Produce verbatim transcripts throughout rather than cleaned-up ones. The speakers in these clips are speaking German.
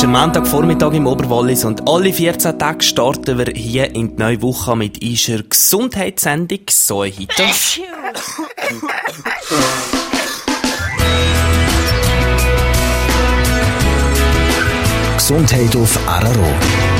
am Montagvormittag im Oberwallis und alle vierzehn Tage starten wir hier in die neue Woche mit unserer Gesundheitssendung «So heute». Gesundheit auf R R O.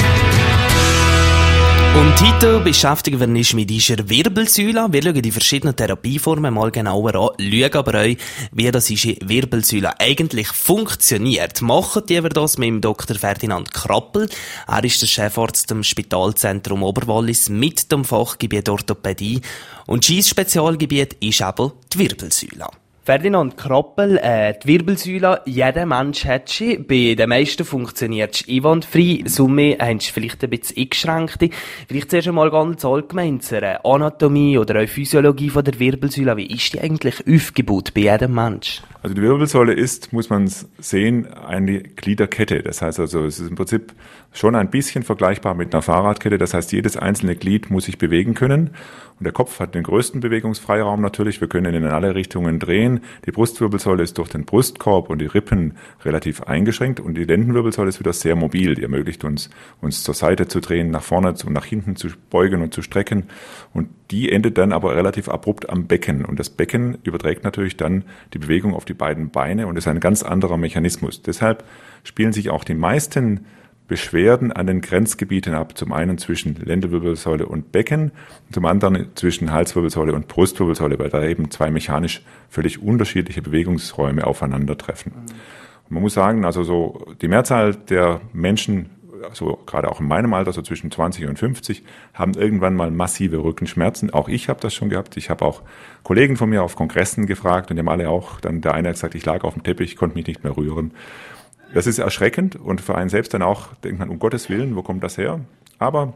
Und heute beschäftigen wir uns mit unserer Wirbelsäule. Wir schauen die verschiedenen Therapieformen mal genauer an, schauen aber auch, wie das unsere Wirbelsäule eigentlich funktioniert. Machen wir das mit dem Doktor Ferdinand Krappel. Er ist der Chefarzt am Spitalzentrum Oberwallis mit dem Fachgebiet Orthopädie. Und sein Spezialgebiet ist eben die Wirbelsäule. Ferdinand Krappel, äh, die Wirbelsäule, jeder Mensch hat sie. Bei den meisten funktioniert es einwandfrei. Summe haben sie vielleicht ein bisschen eingeschränkte. Vielleicht zuerst einmal ganz allgemein zur Anatomie oder auch Physiologie von der Wirbelsäule. Wie ist die eigentlich aufgebaut bei jedem Mensch? Also die Wirbelsäule ist, muss man sehen, eine Gliederkette. Das heißt also, es ist im Prinzip schon ein bisschen vergleichbar mit einer Fahrradkette. Das heißt, jedes einzelne Glied muss sich bewegen können. Und der Kopf hat den größten Bewegungsfreiraum natürlich. Wir können ihn in alle Richtungen drehen. Die Brustwirbelsäule ist durch den Brustkorb und die Rippen relativ eingeschränkt. Und die Lendenwirbelsäule ist wieder sehr mobil. Die ermöglicht uns, uns zur Seite zu drehen, nach vorne und nach hinten zu beugen und zu strecken. Und die endet dann aber relativ abrupt am Becken. Und das Becken überträgt natürlich dann die Bewegung auf die beiden Beine und ist ein ganz anderer Mechanismus. Deshalb spielen sich auch die meisten Beschwerden an den Grenzgebieten ab. Zum einen zwischen Lendenwirbelsäule und Becken, zum anderen zwischen Halswirbelsäule und Brustwirbelsäule, weil da eben zwei mechanisch völlig unterschiedliche Bewegungsräume aufeinandertreffen. Und man muss sagen, also so die Mehrzahl der Menschen, also gerade auch in meinem Alter, so zwischen zwanzig und fünfzig, haben irgendwann mal massive Rückenschmerzen. Auch ich habe das schon gehabt. Ich habe auch Kollegen von mir auf Kongressen gefragt und die haben alle auch, dann der eine hat gesagt, ich lag auf dem Teppich, konnte mich nicht mehr rühren. Das ist erschreckend und für einen selbst dann auch, denkt man, um Gottes Willen, wo kommt das her? Aber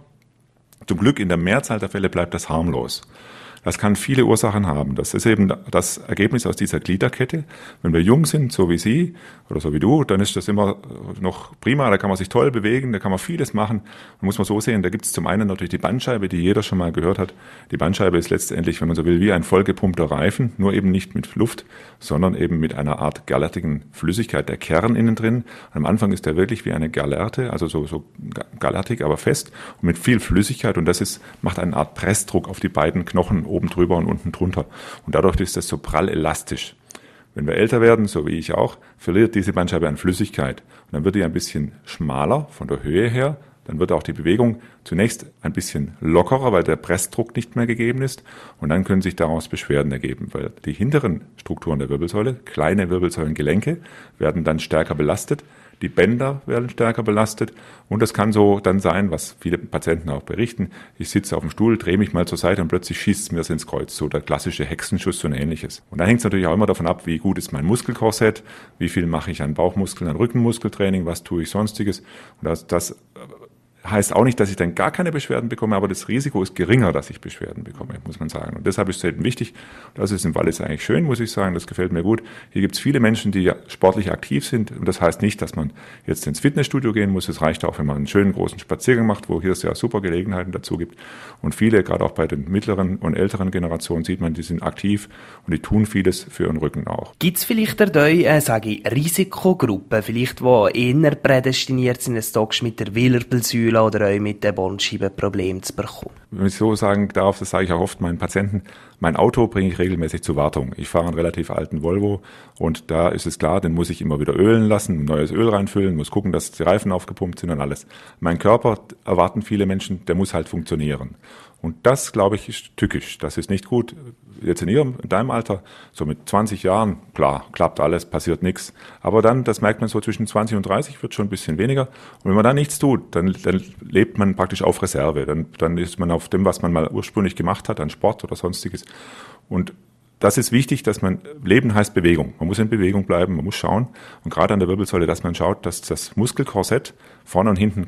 zum Glück in der Mehrzahl der Fälle bleibt das harmlos. Das kann viele Ursachen haben. Das ist eben das Ergebnis aus dieser Gliederkette. Wenn wir jung sind, so wie Sie oder so wie du, dann ist das immer noch prima. Da kann man sich toll bewegen, da kann man vieles machen. Da muss man so sehen, da gibt es zum einen natürlich die Bandscheibe, die jeder schon mal gehört hat. Die Bandscheibe ist letztendlich, wenn man so will, wie ein vollgepumpter Reifen, nur eben nicht mit Luft, sondern eben mit einer Art galertigen Flüssigkeit, der Kern innen drin. Und am Anfang ist der wirklich wie eine Galerte, also so, so galertig, aber fest und mit viel Flüssigkeit. Und das ist, macht eine Art Pressdruck auf die beiden Knochen oben drüber und unten drunter. Und dadurch ist das so prall elastisch. Wenn wir älter werden, so wie ich auch, verliert diese Bandscheibe an Flüssigkeit. Und dann wird die ein bisschen schmaler von der Höhe her. Dann wird auch die Bewegung zunächst ein bisschen lockerer, weil der Pressdruck nicht mehr gegeben ist. Und dann können sich daraus Beschwerden ergeben, weil die hinteren Strukturen der Wirbelsäule, kleine Wirbelsäulengelenke, werden dann stärker belastet. Die Bänder werden stärker belastet und das kann so dann sein, was viele Patienten auch berichten. Ich sitze auf dem Stuhl, drehe mich mal zur Seite und plötzlich schießt es mir das ins Kreuz. So der klassische Hexenschuss und ähnliches. Und da hängt es natürlich auch immer davon ab, wie gut ist mein Muskelkorsett, wie viel mache ich an Bauchmuskeln, an Rückenmuskeltraining, was tue ich sonstiges. Und das, das heißt auch nicht, dass ich dann gar keine Beschwerden bekomme, aber das Risiko ist geringer, dass ich Beschwerden bekomme, muss man sagen. Und deshalb ist es selten wichtig. Das ist im Wallis eigentlich schön, muss ich sagen. Das gefällt mir gut. Hier gibt es viele Menschen, die sportlich aktiv sind. Und das heißt nicht, dass man jetzt ins Fitnessstudio gehen muss. Es reicht auch, wenn man einen schönen großen Spaziergang macht, wo hier es ja super Gelegenheiten dazu gibt. Und viele, gerade auch bei den mittleren und älteren Generationen, sieht man, die sind aktiv und die tun vieles für ihren Rücken auch. Gibt es vielleicht dabei, äh, sage ich, Risikogruppen, vielleicht, die eher prädestiniert sind, es mit der Wirbelsäule oder auch mit den Bandscheibenproblemen zu bekommen? Wenn ich so sagen darf, das sage ich auch oft meinen Patienten, mein Auto bringe ich regelmäßig zur Wartung. Ich fahre einen relativ alten Volvo und da ist es klar, den muss ich immer wieder ölen lassen, neues Öl reinfüllen, muss gucken, dass die Reifen aufgepumpt sind und alles. Mein Körper, erwarten viele Menschen, der muss halt funktionieren. Und das, glaube ich, ist tückisch. Das ist nicht gut. Jetzt in Ihrem, in deinem Alter, so mit zwanzig Jahren, klar, klappt alles, passiert nichts. Aber dann, das merkt man so zwischen zwanzig und dreißig, wird schon ein bisschen weniger. Und wenn man da nichts tut, dann, dann lebt man praktisch auf Reserve. Dann, dann ist man auf dem, was man mal ursprünglich gemacht hat, an Sport oder sonstiges. Und das ist wichtig, dass man, Leben heißt Bewegung. Man muss in Bewegung bleiben, man muss schauen. Und gerade an der Wirbelsäule, dass man schaut, dass das Muskelkorsett vorne und hinten gut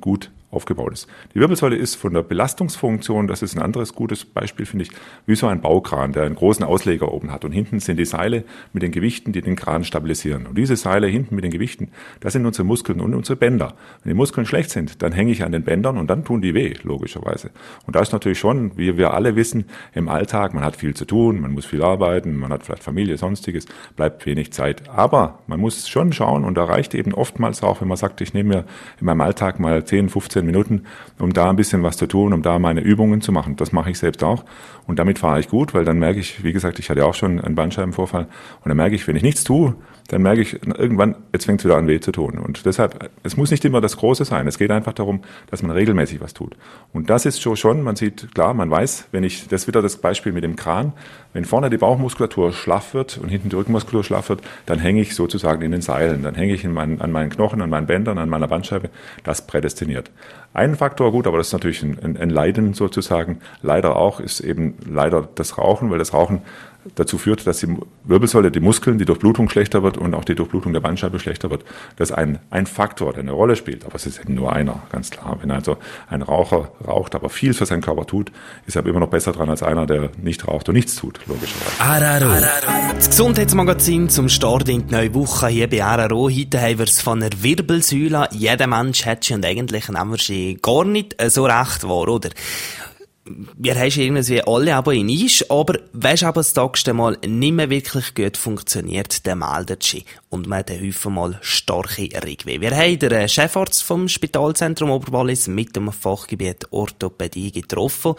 aufgebaut ist. Die Wirbelsäule ist von der Belastungsfunktion, das ist ein anderes gutes Beispiel, finde ich, wie so ein Baukran, der einen großen Ausleger oben hat. Und hinten sind die Seile mit den Gewichten, die den Kran stabilisieren. Und diese Seile hinten mit den Gewichten, das sind unsere Muskeln und unsere Bänder. Wenn die Muskeln schlecht sind, dann hänge ich an den Bändern und dann tun die weh, logischerweise. Und da ist natürlich schon, wie wir alle wissen, im Alltag, man hat viel zu tun, man muss viel arbeiten, man hat vielleicht Familie, sonstiges, bleibt wenig Zeit. Aber man muss schon schauen, und da reicht eben oftmals auch, wenn man sagt, ich nehme mir in meinem Alltag mal zehn, fünfzehn Minuten, um da ein bisschen was zu tun, um da meine Übungen zu machen. Das mache ich selbst auch. Und damit fahre ich gut, weil dann merke ich, wie gesagt, ich hatte auch schon einen Bandscheibenvorfall. Und dann merke ich, wenn ich nichts tue, dann merke ich irgendwann, jetzt fängt es wieder an weh zu tun. Und deshalb, es muss nicht immer das Große sein. Es geht einfach darum, dass man regelmäßig was tut. Und das ist schon, schon, man sieht, klar, man weiß, wenn ich, das ist wieder das Beispiel mit dem Kran, wenn vorne die Bauchmuskulatur schlaff wird und hinten die Rückenmuskulatur schlaff wird, dann hänge ich sozusagen in den Seilen. Dann hänge ich in meinen, an meinen Knochen, an meinen Bändern, an meiner Bandscheibe. Das prädestiniert. Ein Faktor, gut, aber das ist natürlich ein, ein, ein Leiden sozusagen. Leider auch ist eben leider das Rauchen, weil das Rauchen dazu führt, dass die Wirbelsäule, die Muskeln, die Durchblutung schlechter wird und auch die Durchblutung der Bandscheibe schlechter wird. Das ist ein, ein Faktor, der eine Rolle spielt. Aber es ist eben nur einer, ganz klar. Wenn also ein Raucher raucht, aber viel für seinen Körper tut, ist er immer noch besser dran als einer, der nicht raucht und nichts tut, logischerweise. Araro. Das Gesundheitsmagazin zum Start in die neue Woche hier bei Araro. Heute haben wir es von der Wirbelsäule. Jeder Mensch hat sie und eigentlich nehmen wir sie gar nicht so recht wahr, oder? Wir haben irgendwie alle aber in Eis, aber weisst aber das nächste Mal nicht mehr wirklich gut funktioniert, dann meldet sie. Und man hat häufig mal starke Rückweh. Wir haben den Chefarzt vom Spitalzentrum Oberwallis mit dem Fachgebiet Orthopädie getroffen.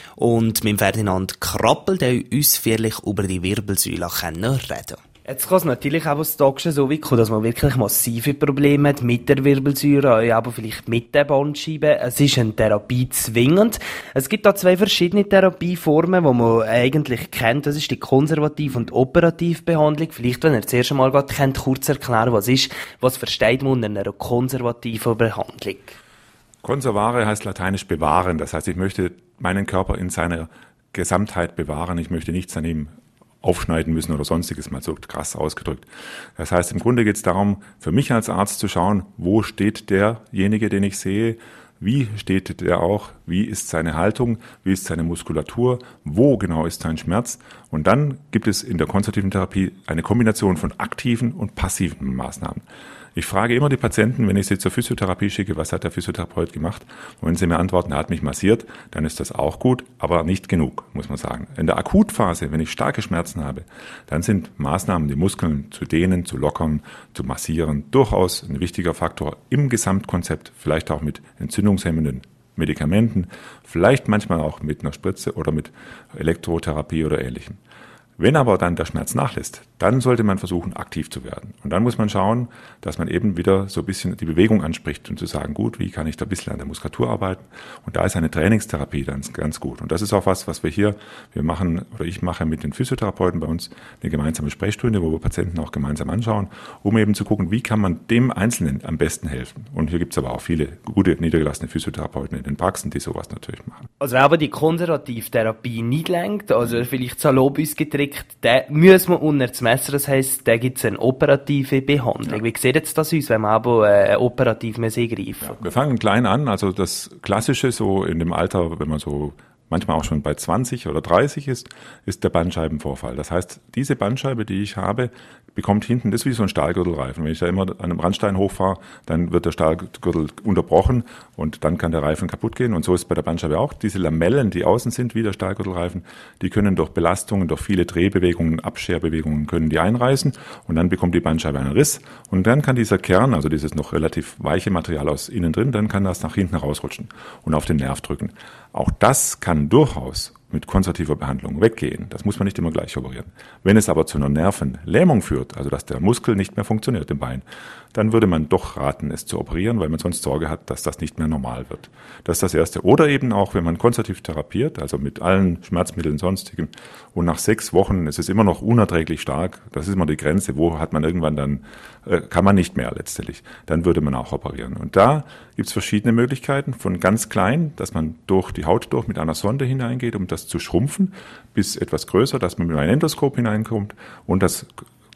Und mit Ferdinand Krappel, der uns ausführlich über die Wirbelsäule reden kann. Jetzt kann es natürlich auch das Tagste so weit kommen, dass man wirklich massive Probleme hat mit der Wirbelsäule, aber vielleicht mit der Bandscheibe. Es ist eine Therapie zwingend. Es gibt da zwei verschiedene Therapieformen, die man eigentlich kennt. Das ist die konservative und operative Behandlung. Vielleicht, wenn ihr das erste Mal gerade kennt, kurz erklären, was ist, was versteht man unter einer konservativen Behandlung? Konservare heißt lateinisch bewahren. Das heißt, ich möchte meinen Körper in seiner Gesamtheit bewahren. Ich möchte nichts an ihm aufschneiden müssen oder sonstiges, mal so krass ausgedrückt. Das heißt, im Grunde geht es darum, für mich als Arzt zu schauen, wo steht derjenige, den ich sehe, wie steht der auch, wie ist seine Haltung, wie ist seine Muskulatur, wo genau ist sein Schmerz. Und dann gibt es in der konservativen Therapie eine Kombination von aktiven und passiven Maßnahmen. Ich frage immer die Patienten, wenn ich sie zur Physiotherapie schicke, was hat der Physiotherapeut gemacht? Und wenn sie mir antworten, er hat mich massiert, dann ist das auch gut, aber nicht genug, muss man sagen. In der Akutphase, wenn ich starke Schmerzen habe, dann sind Maßnahmen, die Muskeln zu dehnen, zu lockern, zu massieren, durchaus ein wichtiger Faktor im Gesamtkonzept, vielleicht auch mit entzündungshemmenden Medikamenten, vielleicht manchmal auch mit einer Spritze oder mit Elektrotherapie oder Ähnlichem. Wenn aber dann der Schmerz nachlässt, dann sollte man versuchen, aktiv zu werden. Und dann muss man schauen, dass man eben wieder so ein bisschen die Bewegung anspricht und zu sagen, gut, wie kann ich da ein bisschen an der Muskulatur arbeiten? Und da ist eine Trainingstherapie dann ganz gut. Und das ist auch was, was wir hier, wir machen, oder ich mache mit den Physiotherapeuten bei uns eine gemeinsame Sprechstunde, wo wir Patienten auch gemeinsam anschauen, um eben zu gucken, wie kann man dem Einzelnen am besten helfen. Und hier gibt es aber auch viele gute, niedergelassene Physiotherapeuten in den Praxen, die sowas natürlich machen. Also wenn aber die Konservativtherapie nicht lenkt, also vielleicht salopp ausgedrückt, da muss man unter das Messer, das heisst, da gibt es eine operative Behandlung. Ja. Wie sieht jetzt das aus, wenn man aber äh, operativ eingreifen muss? Ja, wir fangen klein an, also das Klassische so in dem Alter, wenn man so manchmal auch schon bei zwanzig oder dreißig ist, ist der Bandscheibenvorfall. Das heißt, diese Bandscheibe, die ich habe, bekommt hinten, das ist wie so ein Stahlgürtelreifen. Wenn ich da immer an einem Randstein hochfahre, dann wird der Stahlgürtel unterbrochen und dann kann der Reifen kaputt gehen. Und so ist es bei der Bandscheibe auch. Diese Lamellen, die außen sind, wie der Stahlgürtelreifen, die können durch Belastungen, durch viele Drehbewegungen, Abscherbewegungen, können die einreißen und dann bekommt die Bandscheibe einen Riss. Und dann kann dieser Kern, also dieses noch relativ weiche Material aus innen drin, dann kann das nach hinten rausrutschen und auf den Nerv drücken. Auch das kann durchaus mit konservativer Behandlung weggehen. Das muss man nicht immer gleich operieren. Wenn es aber zu einer Nervenlähmung führt, also dass der Muskel nicht mehr funktioniert im Bein, dann würde man doch raten, es zu operieren, weil man sonst Sorge hat, dass das nicht mehr normal wird. Das ist das Erste. Oder eben auch, wenn man konservativ therapiert, also mit allen Schmerzmitteln sonstigen, und nach sechs Wochen ist es immer noch unerträglich stark, das ist immer die Grenze, wo hat man irgendwann dann, äh, kann man nicht mehr letztendlich, dann würde man auch operieren. Und da gibt es verschiedene Möglichkeiten, von ganz klein, dass man durch die Haut durch mit einer Sonde hineingeht, um das zu schrumpfen, bis etwas größer, dass man mit einem Endoskop hineinkommt und das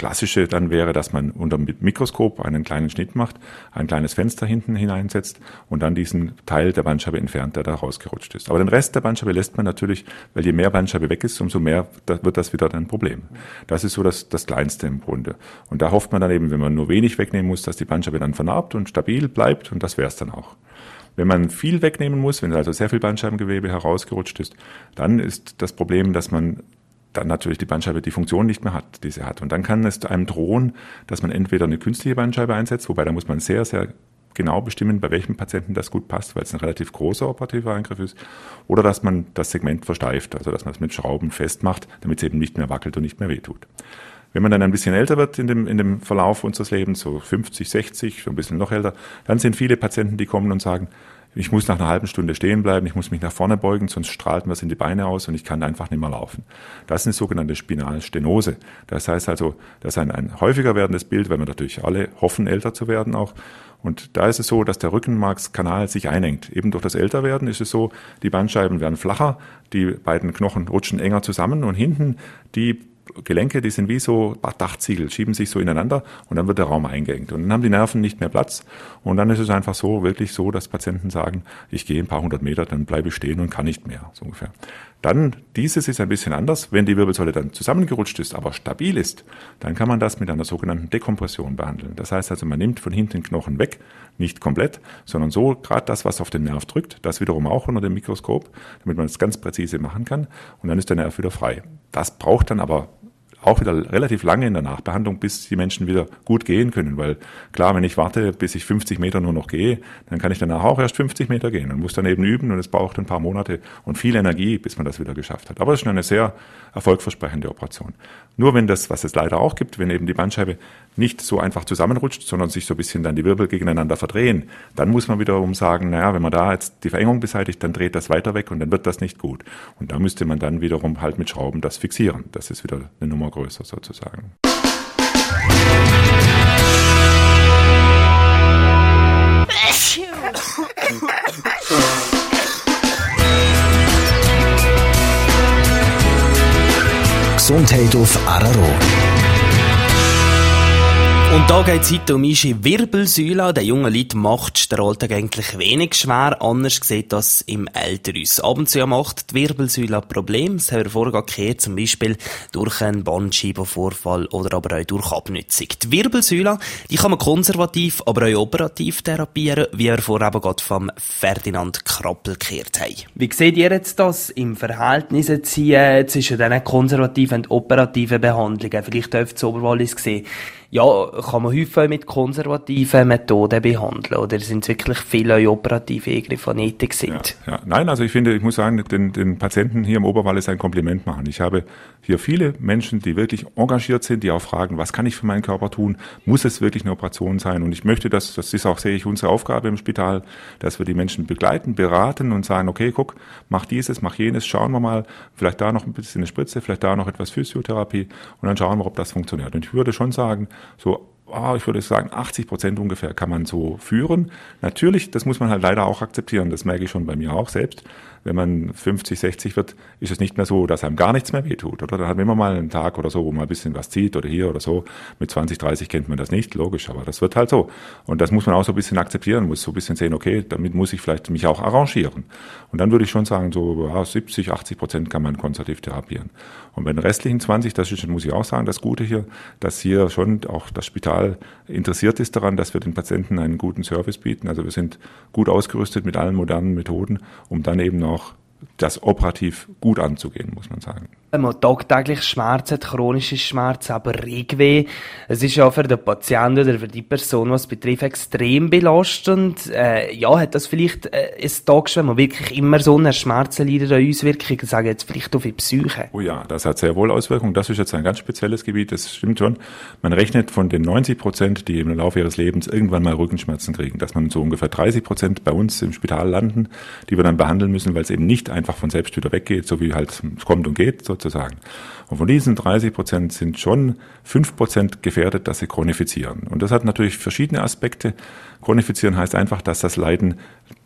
Klassische dann wäre, dass man unter dem Mikroskop einen kleinen Schnitt macht, ein kleines Fenster hinten hineinsetzt und dann diesen Teil der Bandscheibe entfernt, der da rausgerutscht ist. Aber den Rest der Bandscheibe lässt man natürlich, weil je mehr Bandscheibe weg ist, umso mehr wird das wieder ein Problem. Das ist so das, das Kleinste im Grunde. Und da hofft man dann eben, wenn man nur wenig wegnehmen muss, dass die Bandscheibe dann vernarbt und stabil bleibt und das wäre es dann auch. Wenn man viel wegnehmen muss, wenn also sehr viel Bandscheibengewebe herausgerutscht ist, dann ist das Problem, dass man dann natürlich die Bandscheibe die Funktion nicht mehr hat, die sie hat. Und dann kann es einem drohen, dass man entweder eine künstliche Bandscheibe einsetzt, wobei da muss man sehr, sehr genau bestimmen, bei welchem Patienten das gut passt, weil es ein relativ großer operativer Eingriff ist, oder dass man das Segment versteift, also dass man es mit Schrauben festmacht, damit es eben nicht mehr wackelt und nicht mehr wehtut. Wenn man dann ein bisschen älter wird in dem, in dem Verlauf unseres Lebens, so fünfzig, sechzig, so ein bisschen noch älter, dann sind viele Patienten, die kommen und sagen, ich muss nach einer halben Stunde stehen bleiben, ich muss mich nach vorne beugen, sonst strahlt mir was in die Beine aus und ich kann einfach nicht mehr laufen. Das ist eine sogenannte Spinalstenose. Das heißt also, das ist ein, ein häufiger werdendes Bild, weil wir natürlich alle hoffen, älter zu werden auch. Und da ist es so, dass der Rückenmarkskanal sich einengt. Eben durch das Älterwerden ist es so, die Bandscheiben werden flacher, die beiden Knochen rutschen enger zusammen und hinten die Gelenke, die sind wie so Dachziegel, schieben sich so ineinander und dann wird der Raum eingeengt. Und dann haben die Nerven nicht mehr Platz und dann ist es einfach so, wirklich so, dass Patienten sagen, ich gehe ein paar hundert Meter, dann bleibe ich stehen und kann nicht mehr, so ungefähr. Dann, dieses ist ein bisschen anders, wenn die Wirbelsäule dann zusammengerutscht ist, aber stabil ist, dann kann man das mit einer sogenannten Dekompression behandeln. Das heißt also, man nimmt von hinten den Knochen weg, nicht komplett, sondern so gerade das, was auf den Nerv drückt, das wiederum auch unter dem Mikroskop, damit man es ganz präzise machen kann und dann ist der Nerv wieder frei. Das braucht dann aber auch wieder relativ lange in der Nachbehandlung, bis die Menschen wieder gut gehen können, weil klar, wenn ich warte, bis ich fünfzig Meter nur noch gehe, dann kann ich danach auch erst fünfzig Meter gehen und muss dann eben üben und es braucht ein paar Monate und viel Energie, bis man das wieder geschafft hat. Aber es ist schon eine sehr erfolgversprechende Operation. Nur wenn das, was es leider auch gibt, wenn eben die Bandscheibe nicht so einfach zusammenrutscht, sondern sich so ein bisschen dann die Wirbel gegeneinander verdrehen, dann muss man wiederum sagen, naja, wenn man da jetzt die Verengung beseitigt, dann dreht das weiter weg und dann wird das nicht gut. Und da müsste man dann wiederum halt mit Schrauben das fixieren. Das ist wieder eine Nummer größer sozusagen. Gesundheit auf R R O. Und da geht es heute um unsere Wirbelsäule. Den jungen Leuten macht der Alltag eigentlich wenig schwer. Anders sieht das im Älterus. Ab und zu macht die Wirbelsäule ein Problem. Das haben wir vorher geklärt, zum Beispiel durch einen Bandscheibenvorfall oder aber auch durch Abnützung. Die Wirbelsäule, die kann man konservativ, aber auch operativ therapieren, wie wir vorher eben gerade vom Ferdinand Krappel geklärt haben. Wie seht ihr jetzt das im Verhältnis ziehen zwischen diesen konservativen und operativen Behandlungen? Vielleicht dürft ihr Oberwallis sehen. Ja, kann man häufig mit konservativen Methoden behandeln, oder sind es wirklich viele operative Eingriffe, die nötig sind? Ja, ja. Nein, also ich finde, ich muss sagen, den, den Patienten hier im Oberwallis ein Kompliment machen. Ich habe hier viele Menschen, die wirklich engagiert sind, die auch fragen, was kann ich für meinen Körper tun? Muss es wirklich eine Operation sein? Und ich möchte, dass, das ist auch, sehe ich, unsere Aufgabe im Spital, dass wir die Menschen begleiten, beraten und sagen, okay, guck, mach dieses, mach jenes, schauen wir mal, vielleicht da noch ein bisschen eine Spritze, vielleicht da noch etwas Physiotherapie und dann schauen wir, ob das funktioniert. Und ich würde schon sagen, so, oh, ich würde sagen, achtzig Prozent ungefähr kann man so führen. Natürlich, das muss man halt leider auch akzeptieren, das merke ich schon bei mir auch selbst. Wenn man fünfzig, sechzig wird, ist es nicht mehr so, dass einem gar nichts mehr wehtut. Oder dann hat man immer mal einen Tag oder so, wo man ein bisschen was zieht oder hier oder so. Mit zwanzig, dreißig kennt man das nicht, logisch, aber das wird halt so. Und das muss man auch so ein bisschen akzeptieren, muss so ein bisschen sehen, okay, damit muss ich vielleicht mich auch arrangieren. Und dann würde ich schon sagen, so ja, siebzig, achtzig Prozent kann man konservativ therapieren. Und bei den restlichen zwanzig, das ist, muss ich auch sagen, das Gute hier, dass hier schon auch das Spital interessiert ist daran, dass wir den Patienten einen guten Service bieten. Also wir sind gut ausgerüstet mit allen modernen Methoden, um dann eben auch das operativ gut anzugehen, muss man sagen. Wenn man tagtäglich Schmerzen hat, chronische Schmerzen, aber Regweh, es ist ja für den Patienten oder für die Person, was es betrifft, extrem belastend. Äh, ja, hat das vielleicht äh, ein Tag, wenn man wirklich immer so eine Schmerzen leidet, an Auswirkungen, sagen jetzt vielleicht auf die Psyche? Oh ja, das hat sehr wohl Auswirkungen. Das ist jetzt ein ganz spezielles Gebiet, das stimmt schon. Man rechnet von den neunzig Prozent, die im Laufe ihres Lebens irgendwann mal Rückenschmerzen kriegen, dass man so ungefähr dreißig Prozent bei uns im Spital landen, die wir dann behandeln müssen, weil es eben nicht einfach von selbst wieder weggeht, so wie halt es kommt und geht sozusagen. Und von diesen dreißig Prozent sind schon fünf Prozent gefährdet, dass sie chronifizieren. Und das hat natürlich verschiedene Aspekte. Chronifizieren heißt einfach, dass das Leiden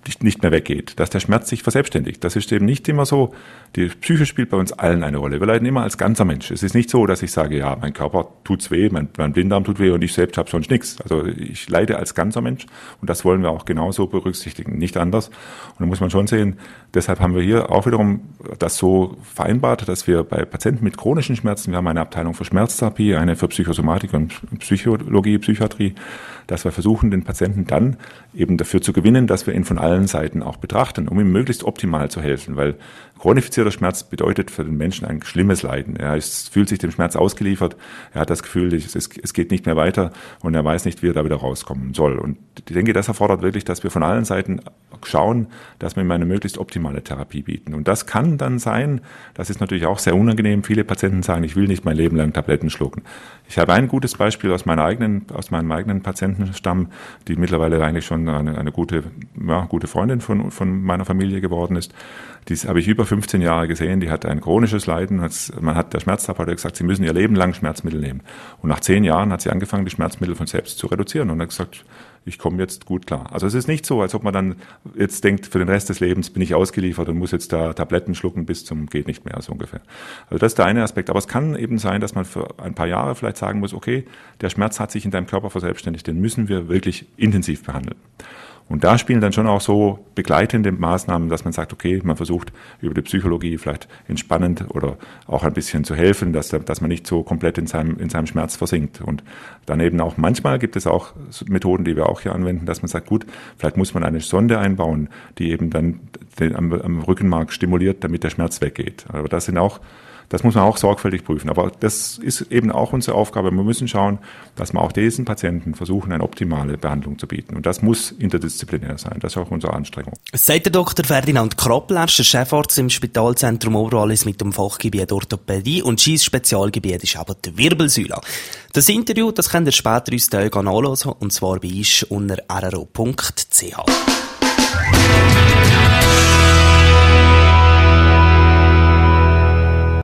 nicht mehr weggeht, dass der Schmerz sich verselbstständigt. Das ist eben nicht immer so. Die Psyche spielt bei uns allen eine Rolle. Wir leiden immer als ganzer Mensch. Es ist nicht so, dass ich sage, ja, mein Körper tut's weh, mein, mein Blinddarm tut weh und ich selbst habe sonst nichts. Also ich leide als ganzer Mensch und das wollen wir auch genauso berücksichtigen, nicht anders. Und da muss man schon sehen, deshalb haben wir hier auch wiederum das so vereinbart, dass wir bei Patienten mit chronischen Schmerzen, wir haben eine Abteilung für Schmerztherapie, eine für Psychosomatik und Psychologie, Psychiatrie, dass wir versuchen, den Patienten dann eben dafür zu gewinnen, dass wir ihn von allen Seiten auch betrachten, um ihm möglichst optimal zu helfen, weil chronifizierter Schmerz bedeutet für den Menschen ein schlimmes Leiden. Er ist, fühlt sich dem Schmerz ausgeliefert, er hat das Gefühl, es, es geht nicht mehr weiter und er weiß nicht, wie er da wieder rauskommen soll. Und ich denke, das erfordert wirklich, dass wir von allen Seiten schauen, dass wir ihm eine möglichst optimale Therapie bieten. Und das kann dann sein, das ist natürlich auch sehr unangenehm, viele Patienten sagen, ich will nicht mein Leben lang Tabletten schlucken. Ich habe ein gutes Beispiel aus meiner eigenen, aus meinem eigenen Patientenstamm, die mittlerweile eigentlich schon eine, eine gute, ja, gute Freundin von, von meiner Familie geworden ist. Dies habe ich über fünfzehn Jahre gesehen, die hat ein chronisches Leiden. Man hat, der Schmerztherapeut gesagt, sie müssen ihr Leben lang Schmerzmittel nehmen. Und nach zehn Jahren hat sie angefangen, die Schmerzmittel von selbst zu reduzieren und hat gesagt, ich komme jetzt gut klar. Also es ist nicht so, als ob man dann jetzt denkt, für den Rest des Lebens bin ich ausgeliefert und muss jetzt da Tabletten schlucken bis zum geht nicht mehr, so ungefähr. Also das ist der eine Aspekt. Aber es kann eben sein, dass man für ein paar Jahre vielleicht sagen muss, okay, der Schmerz hat sich in deinem Körper verselbstständigt, den müssen wir wirklich intensiv behandeln. Und da spielen dann schon auch so begleitende Maßnahmen, dass man sagt, okay, man versucht über die Psychologie vielleicht entspannend oder auch ein bisschen zu helfen, dass, dass man nicht so komplett in seinem, in seinem Schmerz versinkt. Und dann eben auch manchmal gibt es auch Methoden, die wir auch hier anwenden, dass man sagt, gut, vielleicht muss man eine Sonde einbauen, die eben dann den, am, am Rückenmark stimuliert, damit der Schmerz weggeht. Aber das sind auch Das muss man auch sorgfältig prüfen. Aber das ist eben auch unsere Aufgabe. Wir müssen schauen, dass wir auch diesen Patienten versuchen, eine optimale Behandlung zu bieten. Und das muss interdisziplinär sein. Das ist auch unsere Anstrengung. Sagt der Doktor Ferdinand Kroppel, er ist der Chefarzt im Spitalzentrum Oberwallis mit dem Fachgebiet Orthopädie und sein Spezialgebiet ist eben die Wirbelsäule. Das Interview, das könnt ihr später uns nachhören, und zwar bei uns unter r r o punkt c h.